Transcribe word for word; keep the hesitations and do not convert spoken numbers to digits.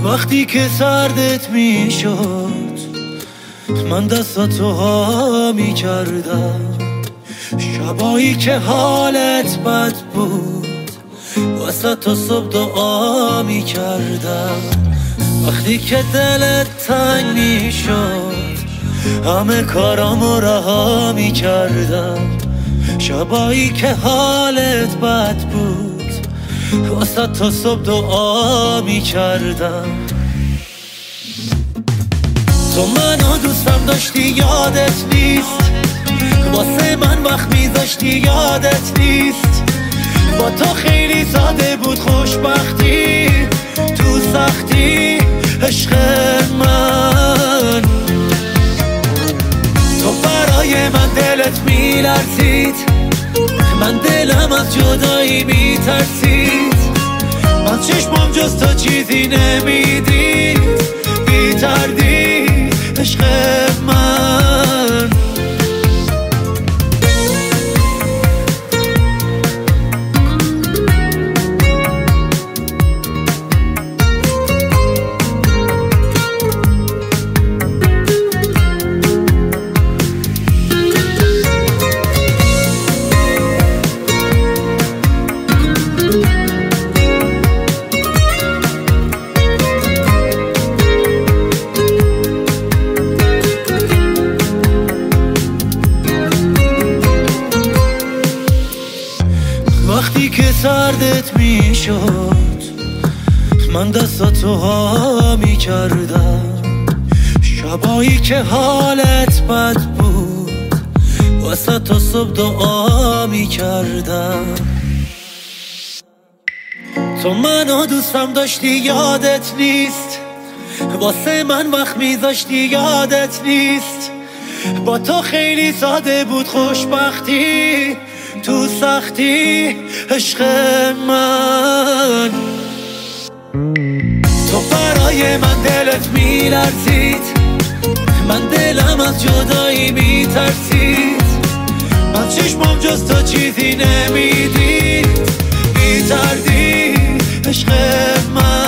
وقتی که سردت میشد من دستاتو ها میکردم، شبایی که حالت بد بود وسط تا صبح دعا میکردم. وقتی که دلت تنگ میشد همه کارامو رها میکردم، شبایی که حالت بد بود وسط تا صبح دعا میکردم. تو منو دوستم داشتی یادت نیست، واسه من وقت میذاشتی یادت نیست. با تو خیلی ساده بود خوشبختی تو سختی عشق من. تو برای من دلت میلرزید، من دلم از جدایی میترسید. من چشمم جز تو چیزی نمیدید، بی‌تردید عشق من. وقتی که سردت میشد من دستاتو ها میکردم، شبایی که حالت بد بود وسط تا صبح دعا میکردم. تو منو دوستم داشتی یادت نیست، واسه من وقت میذاشتی یادت نیست. با تو خیلی ساده بود خوشبختی تو سختی عشق من. تو برای من دلت میلرزید، من دلم از جدایی میترسید. من چشمم جز تو چیزی نمیدید، بی‌تردید عشق من.